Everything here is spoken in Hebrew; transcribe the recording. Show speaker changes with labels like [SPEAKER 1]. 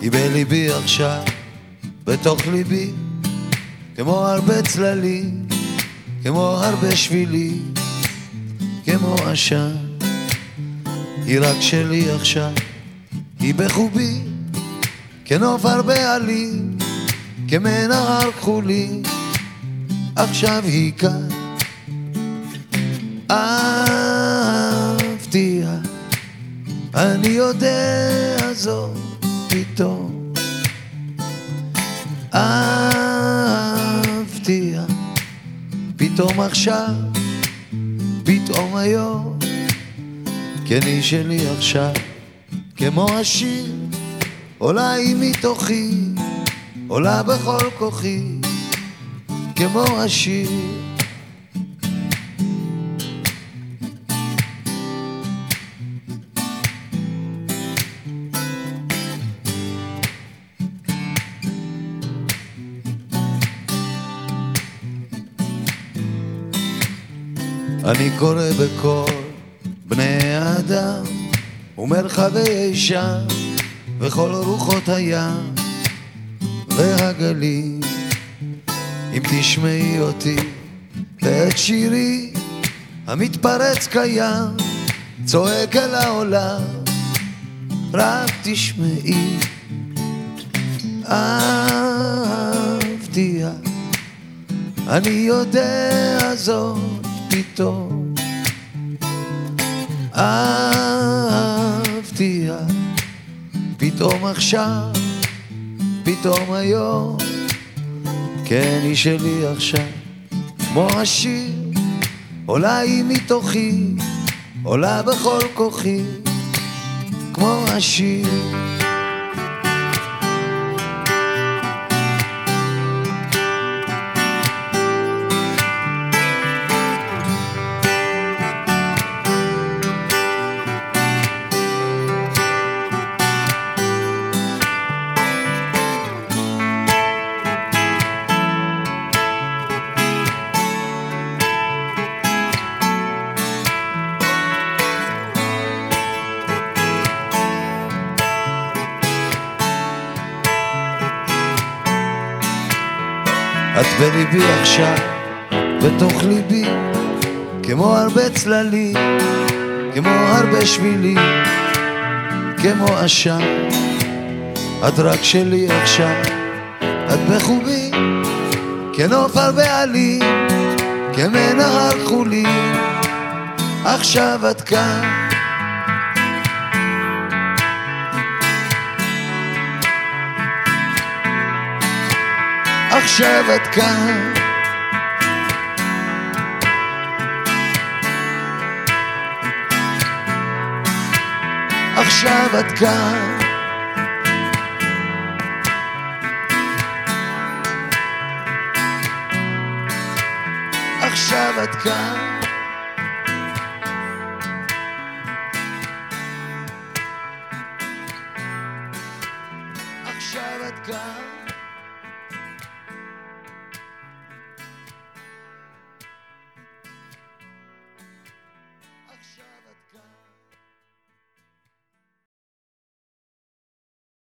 [SPEAKER 1] היא בליבי עכשיו, בתוך ליבי, כמו הרבה צללים, כמו הרבה שבילים, כמו עשן. היא רק שלי עכשיו, היא בחובי, כנוף הרבה עלים, כמנהר כחולי, עכשיו היא כאן. אהבתיה, אני יודע זאת פתאום. אהבתיה, פתאום עכשיו, פתאום היום, כן היא שלי עכשיו, כמו השיר, עולה היא מתוכי, עולה בכל כוחי, כמו השיר. אני קורא בכל בני האדם ומרחבי שם וכל רוחות הים והגלים. אם תשמעי אותי ואת שירי המתפרץ קיים, צועק אל העולם, רק תשמעי. אהבתיה, אני יודע זאת פתאום. אהבתיה, פתאום עכשיו, פתאום היום, כן היא שלי עכשיו, כמו השיר, עולה היא מתוכי, עולה בכל כוחי, כמו השיר. את בליבי עכשיו, בתוך ליבי, כמו הרבה צללים, כמו הרבה שבילים, כמו עשן. את רק שלי עכשיו, את בחובי, כנוף הרבה עלים, כמנהר כחולי, עכשיו את כאן. עכשיו את כאן. עכשיו את כאן. עכשיו את כאן. עכשיו את כאן.